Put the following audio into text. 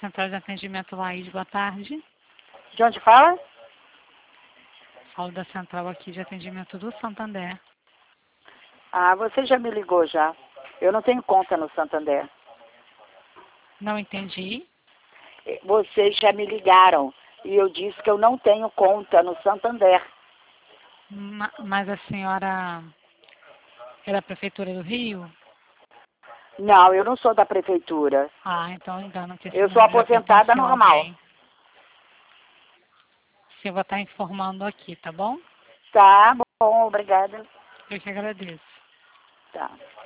Central de Atendimento Laís, boa tarde. De onde fala? Falo da central aqui de atendimento do Santander. Ah, você já me ligou já. Eu não tenho conta no Santander. Não entendi. Vocês já me ligaram e eu disse que eu não tenho conta no Santander. Mas a senhora é da Prefeitura do Rio? Não, eu não sou da prefeitura. Ah, então engano que esse Eu sou número já aposentada pertenceu a normal. alguém. Sim, eu vou estar informando aqui, tá bom? Tá bom, obrigada. Eu que agradeço. Tá.